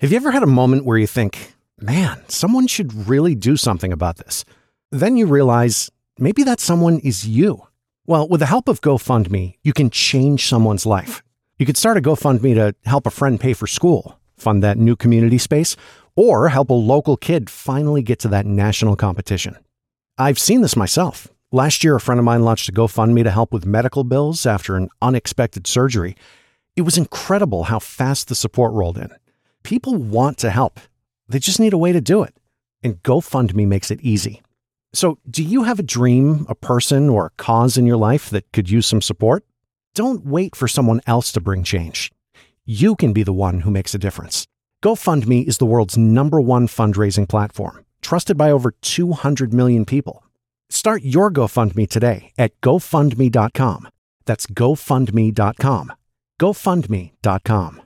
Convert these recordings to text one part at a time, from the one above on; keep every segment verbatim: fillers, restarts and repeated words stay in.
Have you ever had a moment where you think, man, someone should really do something about this? Then you realize maybe that someone is you. Well, with the help of GoFundMe, you can change someone's life. You could start a GoFundMe to help a friend pay for school, fund that new community space, or help a local kid finally get to that national competition. I've seen this myself. Last year, a friend of mine launched a GoFundMe to help with medical bills after an unexpected surgery. It was incredible how fast the support rolled in. People want to help. They just need a way to do it. And GoFundMe makes it easy. So, do you have a dream, a person, or a cause in your life that could use some support? Don't wait for someone else to bring change. You can be the one who makes a difference. GoFundMe is the world's number one fundraising platform, trusted by over two hundred million people. Start your GoFundMe today at GoFundMe dot com. That's GoFundMe dot com. GoFundMe dot com.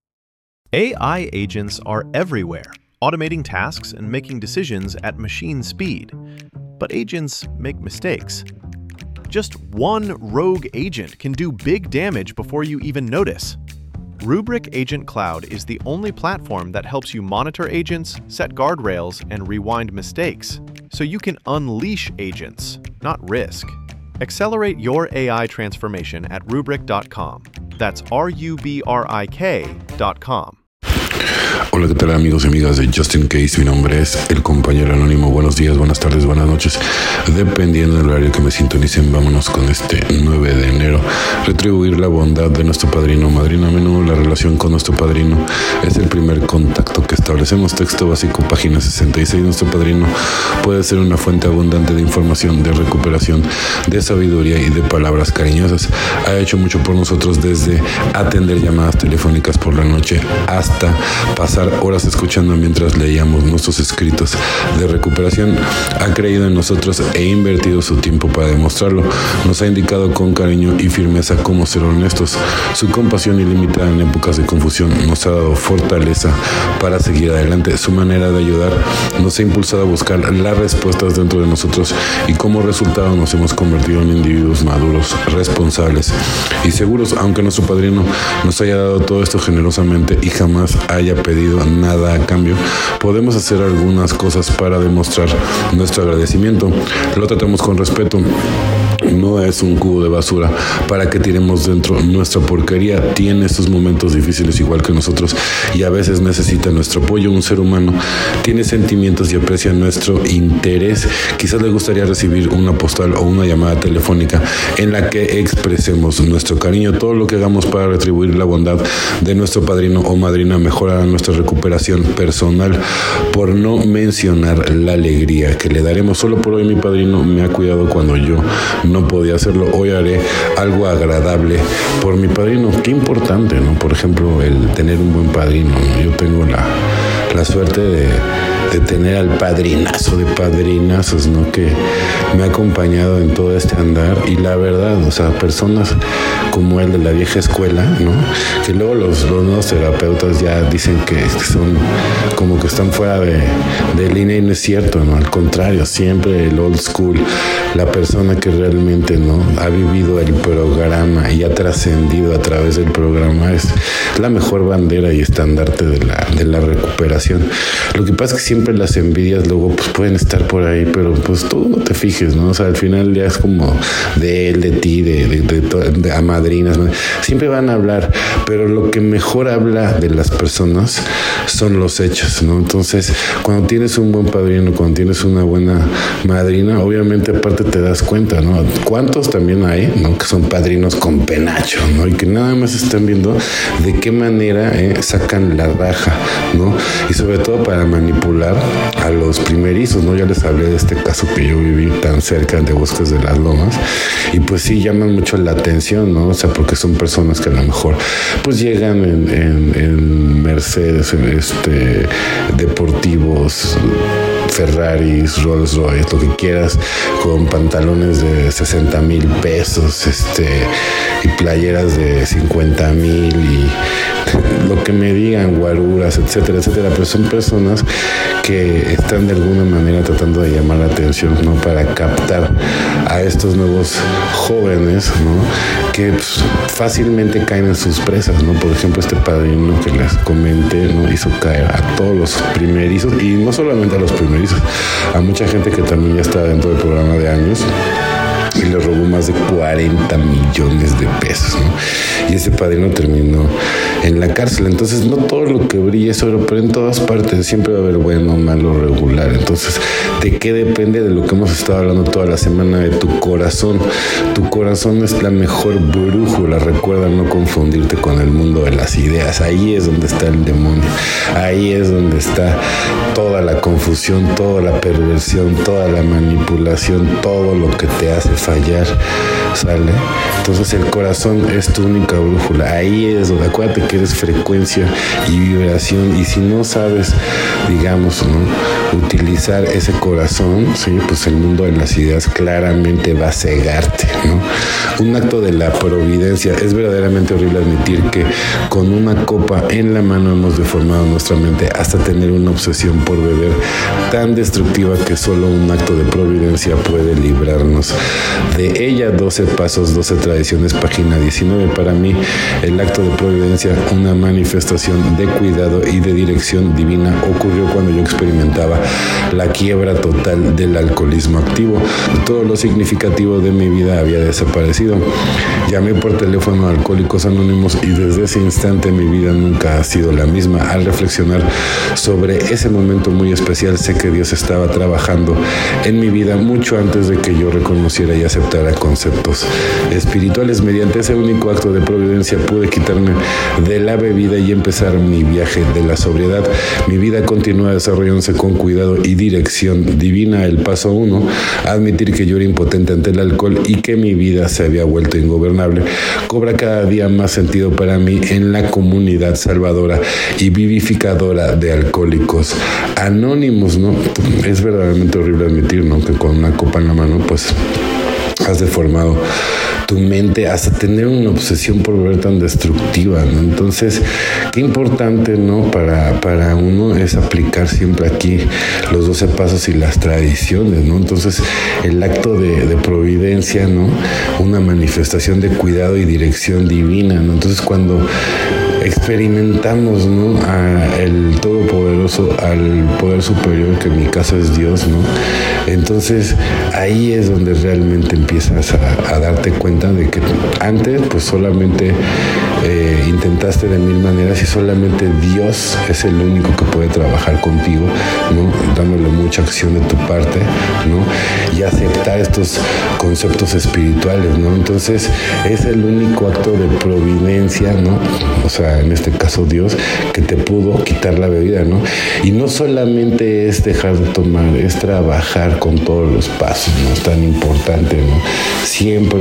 A I agents are everywhere, automating tasks and making decisions at machine speed. But agents make mistakes. Just one rogue agent can do big damage before you even notice. Rubrik Agent Cloud is the only platform that helps you monitor agents, set guardrails, and rewind mistakes, so you can unleash agents, not risk. Accelerate your A I transformation at rubrik dot com. That's R U B R I K dot com. Hola, ¿qué tal amigos y amigas de Just In Case? Mi nombre es El Compañero Anónimo. Buenos días, buenas tardes, buenas noches. Dependiendo del horario que me sintonicen, vámonos con este nueve de enero. Retribuir la bondad de nuestro padrino o madrina. A menudo la relación con nuestro padrino es el primer contacto que establecemos. Texto básico, página sesenta y seis. Nuestro padrino puede ser una fuente abundante de información, de recuperación, de sabiduría y de palabras cariñosas. Ha hecho mucho por nosotros, desde atender llamadas telefónicas por la noche hasta pasar horas escuchando mientras leíamos nuestros escritos de recuperación. Ha creído en nosotros e invertido su tiempo para demostrarlo. Nos ha indicado con cariño y firmeza cómo ser honestos. Su compasión ilimitada en épocas de confusión nos ha dado fortaleza para seguir adelante. Su manera de ayudar nos ha impulsado a buscar las respuestas dentro de nosotros, y como resultado nos hemos convertido en individuos maduros, responsables y seguros. Aunque nuestro padrino nos haya dado todo esto generosamente y jamás haya pedido nada a cambio, podemos hacer algunas cosas para demostrar nuestro agradecimiento. Lo tratamos con respeto. No es un cubo de basura para que tiremos dentro nuestra porquería. Tiene sus momentos difíciles igual que nosotros, y a veces necesita nuestro apoyo. Un ser humano tiene sentimientos y aprecia nuestro interés. Quizás le gustaría recibir una postal o una llamada telefónica en la que expresemos nuestro cariño. Todo lo que hagamos para retribuir la bondad de nuestro padrino o madrina mejorará nuestra recuperación personal, por no mencionar la alegría que le daremos. Solo por hoy mi padrino me ha cuidado cuando yo no podía hacerlo. Hoy haré algo agradable por mi padrino. Qué importante, ¿no? Por ejemplo, el tener un buen padrino, ¿no? Yo tengo la, la suerte de, de tener al padrinazo de padrinazos, ¿no? Que me ha acompañado en todo este andar. Y la verdad, o sea, personas como él de la vieja escuela, ¿no? Que luego los, los nuevos terapeutas ya dicen que son como que están fuera de, de línea, y no es cierto, ¿no? Al contrario, siempre el old school, la persona que realmente, ¿no?, ha vivido el programa y ha trascendido a través del programa, es la mejor bandera y estandarte de la, de la recuperación. Lo que pasa es que siempre las envidias luego pues pueden estar por ahí, pero pues tú no te fijes, ¿no? O sea, al final ya es como de él, de ti, de, de, de, de, de a madrinas, ¿no? Siempre van a hablar, pero lo que mejor habla de las personas son los hechos, ¿no? Entonces, cuando tienes un buen padrino, cuando tienes una buena madrina, obviamente aparte te das cuenta, ¿no? ¿Cuántos también hay, ¿no?, que son padrinos con penacho, ¿no? Y que nada más están viendo de qué manera eh, sacan la raja, ¿no? Y sobre todo para manipular a los primerizos, ¿no? Ya les hablé de este caso que yo viví tan cerca de Bosques de las Lomas, y pues sí llaman mucho la atención, ¿no? O sea, porque son personas que a lo mejor pues llegan en, en, en Mercedes, en este deportivos, Ferraris, Rolls Royce, lo que quieras, con pantalones de sesenta mil pesos, este, y playeras de cincuenta mil, y lo que me digan, guaruras, etcétera, etcétera, pero son personas que están de alguna manera tratando de llamar la atención, ¿no? Para captar a estos nuevos jóvenes, ¿no? Que pues, fácilmente caen en sus presas, ¿no? Por ejemplo, este padrino que les comenté, ¿no? Hizo caer a todos los primerizos, y no solamente a los primerizos, a mucha gente que también ya está dentro del programa de años, y le robó más de cuarenta millones de pesos, ¿no? Y ese padrino terminó en la cárcel. Entonces, no todo lo que brilla es oro, pero en todas partes siempre va a haber bueno, malo, regular. Entonces, ¿de qué depende? De lo que hemos estado hablando toda la semana, de tu corazón. Tu corazón es la mejor brújula. Recuerda no confundirte con el mundo de las ideas. Ahí es donde está el demonio. Ahí es donde está toda la confusión, toda la perversión, toda la manipulación, todo lo que te hace fallar, ¿sale? Entonces el corazón es tu única brújula. Ahí es donde, acuérdate que eres frecuencia y vibración, y si no sabes, digamos, ¿no? utilizar ese corazón, sí, pues el mundo de las ideas claramente va a cegarte, ¿no? Un acto de la providencia. Es verdaderamente horrible admitir que con una copa en la mano hemos deformado nuestra mente hasta tener una obsesión por beber tan destructiva que solo un acto de providencia puede librarnos de ella. Doce pasos, doce tradiciones, página diecinueve. Para mí, el acto de providencia, una manifestación de cuidado y de dirección divina, ocurrió cuando yo experimentaba la quiebra total del alcoholismo activo. Todo lo significativo de mi vida había desaparecido. Llamé por teléfono a Alcohólicos Anónimos y desde ese instante mi vida nunca ha sido la misma. Al reflexionar sobre ese momento muy especial, sé que Dios estaba trabajando en mi vida mucho antes de que yo reconociera y aceptara conceptos espirituales. Mediante ese único acto de providencia pude quitarme de la bebida y empezar mi viaje de la sobriedad. Mi vida continúa desarrollándose con cuidado y dirección divina. El paso uno, admitir que yo era impotente ante el alcohol y que mi vida se había vuelto ingobernable, cobra cada día más sentido para mí en la comunidad salvadora y vivificadora de Alcohólicos Anónimos, ¿no? Es verdaderamente horrible admitir, ¿no? Que con una copa en la mano, pues has deformado tu mente hasta tener una obsesión por beber tan destructiva, ¿no? Entonces, qué importante, ¿no? Para, para uno es aplicar siempre aquí los doce pasos y las tradiciones, ¿no? Entonces, el acto de, de providencia, ¿no? Una manifestación de cuidado y dirección divina, ¿no? Entonces, cuando experimentamos, ¿no? A el Todopoderoso, al Poder Superior, que en mi caso es Dios, ¿no? Entonces, ahí es donde realmente empiezas a, a darte cuenta de que antes, pues solamente eh, intentaste de mil maneras y solamente Dios es el único que puede trabajar contigo, ¿no? Dándole mucha acción de tu parte, ¿no? Y aceptar estos conceptos espirituales, ¿no? Entonces, es el único acto de providencia, ¿no? O sea, en este caso Dios, que te pudo quitar la bebida, ¿no? Y no solamente es dejar de tomar, es trabajar con todos los pasos, ¿no? Es tan importante, ¿no? Siempre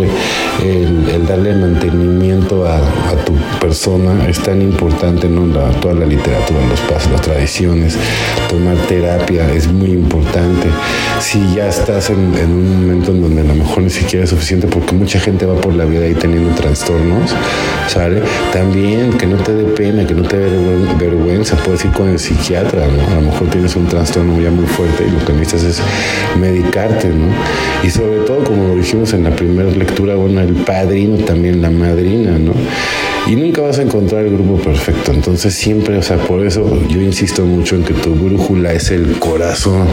el, el darle mantenimiento a, a tu persona es tan importante, ¿no? La, toda la literatura, los pasos, las tradiciones, tomar terapia es muy importante. Si ya estás en, en un momento en donde a lo mejor ni siquiera es suficiente, porque mucha gente va por la vida ahí teniendo trastornos, ¿sale? También que no te dé pena, que no te dé vergüenza, puedes ir con el psiquiatra, ¿no? A lo mejor tienes un trastorno ya muy fuerte y lo que necesitas es medicarte, ¿no? Y sobre todo, como lo dijimos en la primera lectura, bueno, el padrino, también la madrina, ¿no? Y nunca vas a encontrar el grupo perfecto. Entonces siempre, o sea, por eso yo insisto mucho en que tu brújula es el corazón.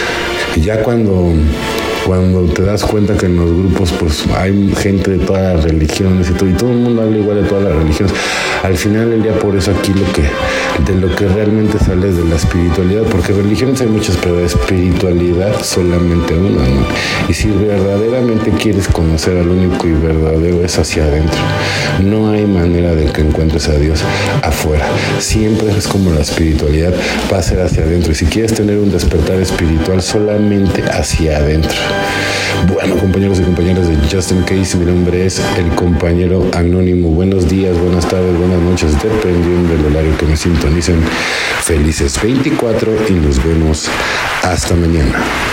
Ya cuando... Cuando te das cuenta que en los grupos pues hay gente de todas las religiones y todo, y todo el mundo habla igual de todas las religiones, al final del día, por eso aquí lo que, de lo que realmente sale es de la espiritualidad, porque religiones hay muchas, pero de espiritualidad solamente una, ¿no? Y si verdaderamente quieres conocer al único y verdadero, es hacia adentro. No hay manera de que encuentres a Dios afuera. Siempre es como la espiritualidad va a ser hacia adentro. Y si quieres tener un despertar espiritual, solamente hacia adentro. Bueno, compañeros y compañeras de Just In Case, mi nombre es el compañero anónimo. Buenos días, buenas tardes, buenas noches, dependiendo del horario que me sintonicen. Felices veinticuatro y nos vemos hasta mañana.